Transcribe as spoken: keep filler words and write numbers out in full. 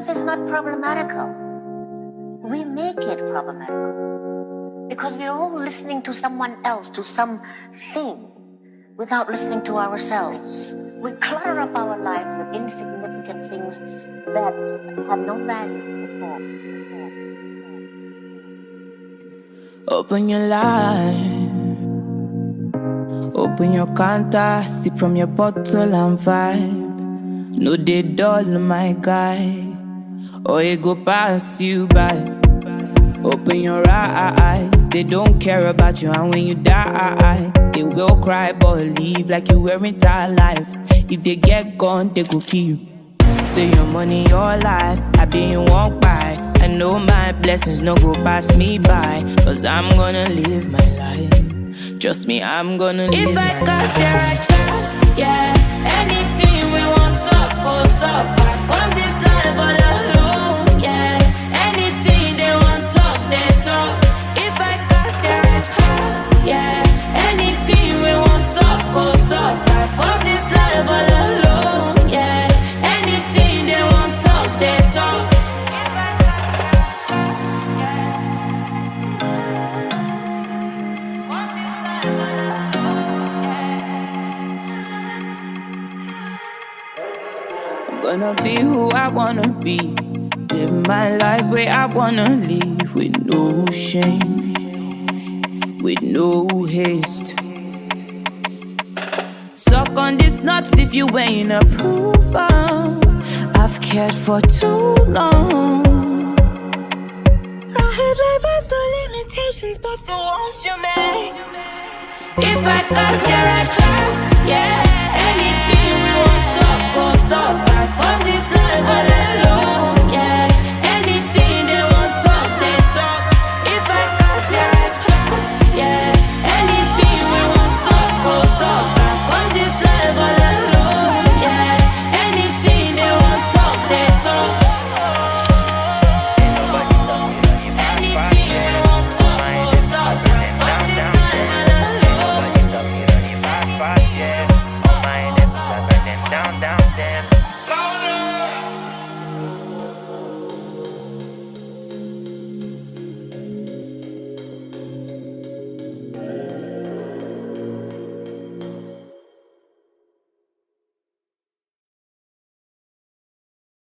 life is not problematical. We make it problematical because we're all listening to someone else, to something, without listening to ourselves. We clutter up our lives with insignificant things that have no value at all. Open your life, open your counter, sip from your bottle and vibe. No, they dull, my guy, or it go pass you by. Open your eyes, they don't care about you, and when you die, they will cry but leave like you weren't alive. If they get gone, they go kill you. Say your money, your life, I be you walk by. I know my blessings no go pass me by, cause I'm gonna live my life. Trust me, I'm gonna live if my I life. cast, there I cast, yeah. Anything we want, up, goes up. I come this life all alone, yeah. Anything they want, talk, they talk. If I cast, there I cast, yeah. Anything we want, up, goes up. I come this life all alone, yeah. Anything they want, talk, they talk. Gonna be who I wanna be, live my life where I wanna live, with no shame, with no haste. Suck on these nuts if you ain't approval. I've cared for too long. I had life has no limitations but the ones you make. If I cast, there I cast, yeah. Anything we want, up, goes up.